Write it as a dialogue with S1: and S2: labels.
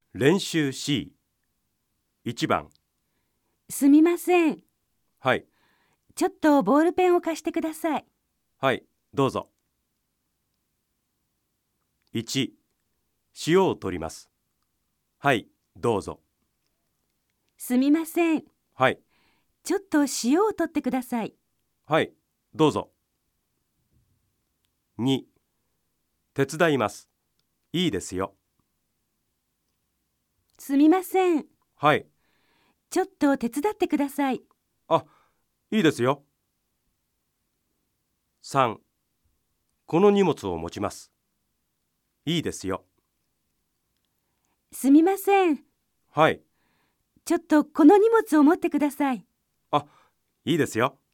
S1: 練習 C。 1番。
S2: すみません。
S1: はい。
S2: ちょっとボールペンを貸してください。
S1: はい、どうぞ。1、塩を取ります。はい、どうぞ。
S2: すみません。
S1: はい。
S2: ちょっと塩を取ってください。
S1: はい、どうぞ。2、手伝います。いいですよ。
S2: すみません。
S1: はい。
S2: ちょっと手伝ってください。
S1: あ、いいですよ。3、この荷物を持ちます。いいですよ。
S2: すみません。
S1: はい。
S2: ちょっとこの荷物を持ってください。
S1: あ、いいですよ。